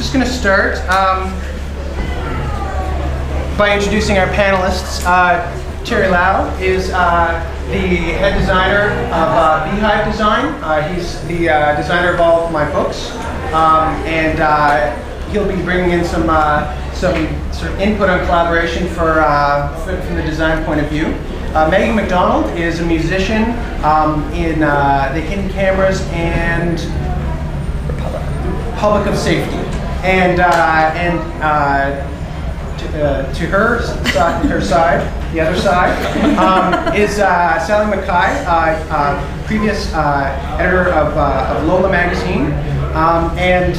just going to start by introducing our panelists. Terry Lau is the head designer of Beehive Design. He's the designer of all of my books, and he'll be bringing in some sort of input on collaboration from the design point of view. Megan McDonald is a musician in the Hidden Cameras and Republic of Safety, and to her side, the other side, is Sally Mackay, previous editor of Lola magazine, and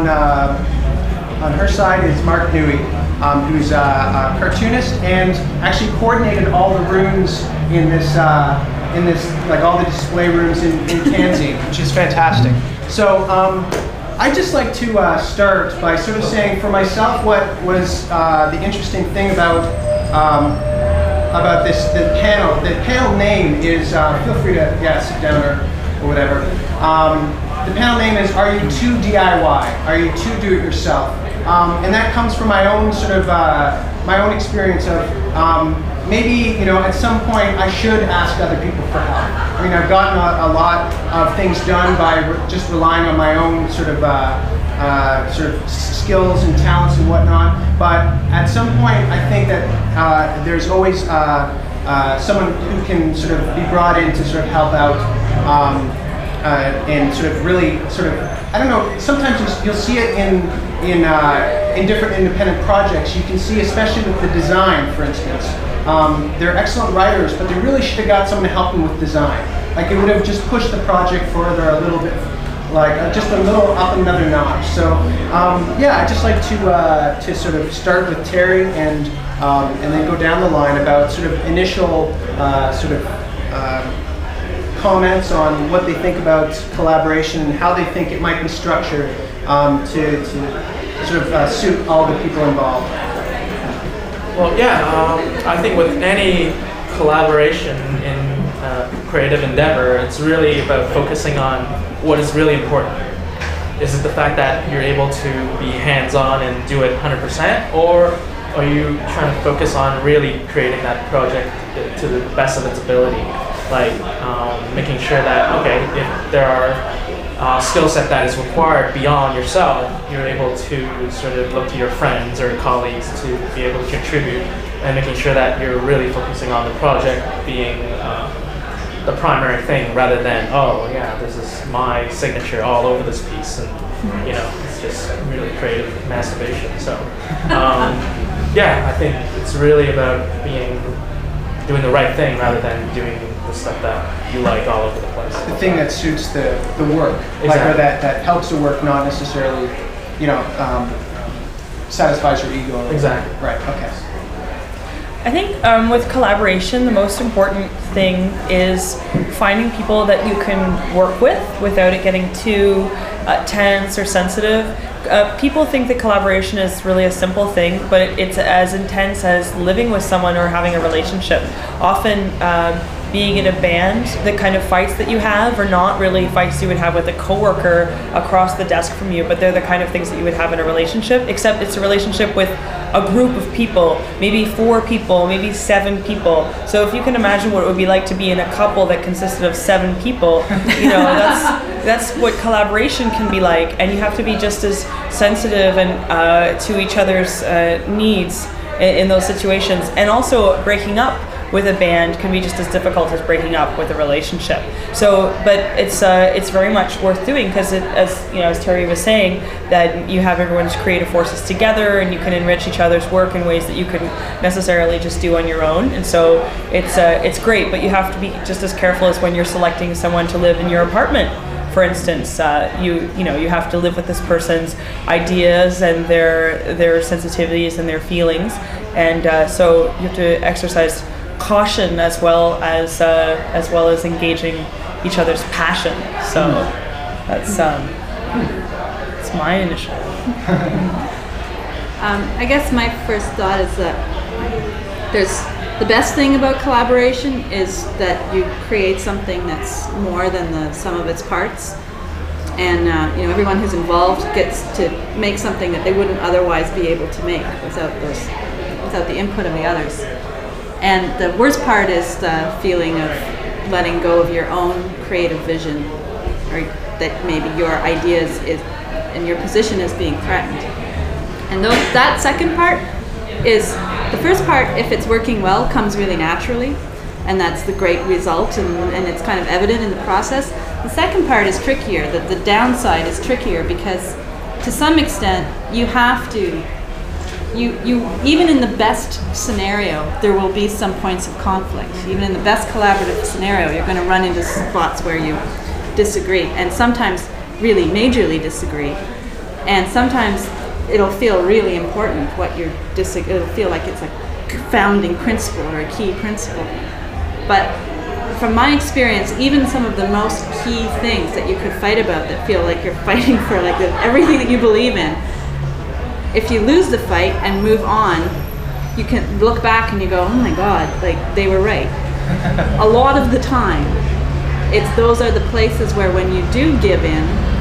on her side is Mark Newey, who's a cartoonist and actually coordinated all the rooms in this, like all the display rooms in Kanzi, which is fantastic. So I'd just like to start by sort of saying for myself what was the interesting thing about the panel. The panel name is, feel free to sit down or whatever. The panel name is Are You Too DIY? Are You Too Do-It-Yourself? And that comes from my own sort of my own experience of maybe at some point I should ask other people for help. I mean, I've gotten a lot of things done by just relying on my own sort of skills and talents and whatnot. But at some point, I think that there's always someone who can sort of be brought in to sort of help out and sort of really I don't know. Sometimes you'll see it in different independent projects. You can see, especially with the design, for instance. They're excellent writers, but they really should have got someone to help them with design. Like, it would have just pushed the project further a little bit, like just a little up another notch. So yeah, I'd just like to sort of start with Terry and then go down the line about sort of initial comments on what they think about collaboration and how they think it might be structured to sort of suit all the people involved. Well, yeah, I think with any collaboration in creative endeavor, it's really about focusing on what is really important. Is it the fact that you're able to be hands-on and do it 100%, or are you trying to focus on really creating that project to the best of its ability? Like making sure that, okay, if there are skill set that is required beyond yourself, you're able to sort of look to your friends or colleagues to be able to contribute, and making sure that you're really focusing on the project being the primary thing, rather than, oh yeah, this is my signature all over this piece, and it's just really creative masturbation. So yeah, I think it's really about doing the right thing rather than doing the stuff that you like all over the place. The thing that suits the work, exactly. Like, or that helps the work, not necessarily, satisfies your ego. Exactly. Right. Okay. I think with collaboration, the most important thing is finding people that you can work with without it getting too tense or sensitive. People think that collaboration is really a simple thing, but it's as intense as living with someone or having a relationship. Often being in a band, the kind of fights that you have are not really fights you would have with a coworker across the desk from you, but they're the kind of things that you would have in a relationship, except it's a relationship with a group of people, maybe 4 people, maybe 7 people. So if you can imagine what it would be like to be in a couple that consisted of 7 people, that's what collaboration can be like, and you have to be just as sensitive and to each other's needs in those situations. And also breaking up with a band can be just as difficult as breaking up with a relationship. So, but it's very much worth doing, because as Terry was saying, that you have everyone's creative forces together, and you can enrich each other's work in ways that you couldn't necessarily just do on your own. And so it's great, but you have to be just as careful as when you're selecting someone to live in your apartment. For instance, you have to live with this person's ideas and their sensitivities and their feelings, and so you have to exercise caution as well as engaging each other's passion. So that's my initial. I guess my first thought is that the best thing about collaboration is that you create something that's more than the sum of its parts. and everyone who's involved gets to make something that they wouldn't otherwise be able to make without the input of the others. And the worst part is the feeling of letting go of your own creative vision, or that maybe your ideas and your position is being threatened. And that second part is, the first part, if it's working well, comes really naturally, and that's the great result, and it's kind of evident in the process. The second part is trickier. The downside is trickier because to some extent you have to, even in the best scenario, there will be some points of conflict. Even in the best collaborative scenario, you're going to run into spots where you disagree, and sometimes really majorly disagree, and sometimes it'll feel really important it'll feel like it's a founding principle or a key principle. But from my experience, even some of the most key things that you could fight about that feel like you're fighting for everything that you believe in, if you lose the fight and move on, you can look back and you go, oh my God, they were right. A lot of the time, those are the places where when you do give in,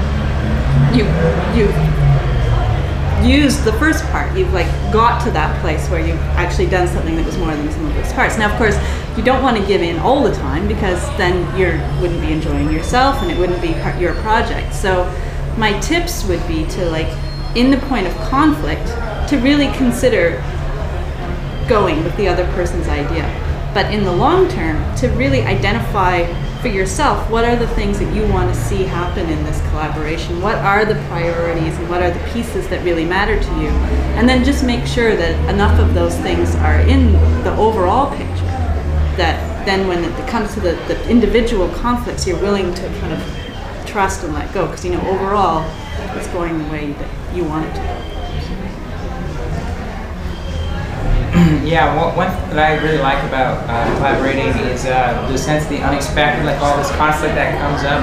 you used the first part. You've got to that place where you've actually done something that was more than some of those parts. Now, of course, you don't want to give in all the time, because then you wouldn't be enjoying yourself and it wouldn't be your project. So my tips would be to, in the point of conflict, to really consider going with the other person's idea. But in the long term, to really identify for yourself, what are the things that you want to see happen in this collaboration? What are the priorities and what are the pieces that really matter to you? And then just make sure that enough of those things are in the overall picture, that then when it comes to the individual conflicts, you're willing to kind of trust and let go, because overall it's going the way that you want it to go. Yeah, one thing that I really like about collaborating is the sense of the unexpected, all this conflict that comes up.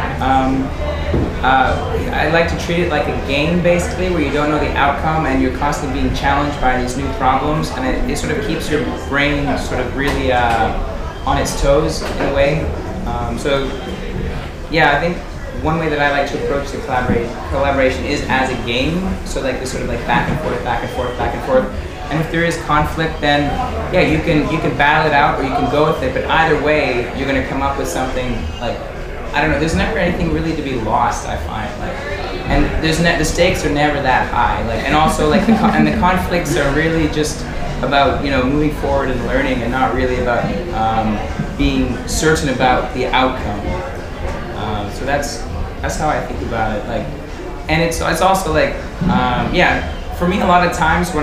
I like to treat it like a game, basically, where you don't know the outcome and you're constantly being challenged by these new problems, and it sort of keeps your brain sort of really on its toes in a way. So yeah, I think one way that I like to approach the collaboration is as a game, so this sort of back and forth, back and forth, back and forth. And if there is conflict, then yeah, you can battle it out or you can go with it. But either way, you're going to come up with something I don't know. There's never anything really to be lost, I find. And the stakes are never that high. And also the conflicts are really just about moving forward and learning, and not really about being certain about the outcome. So that's how I think about it. And it's also yeah, for me a lot of times when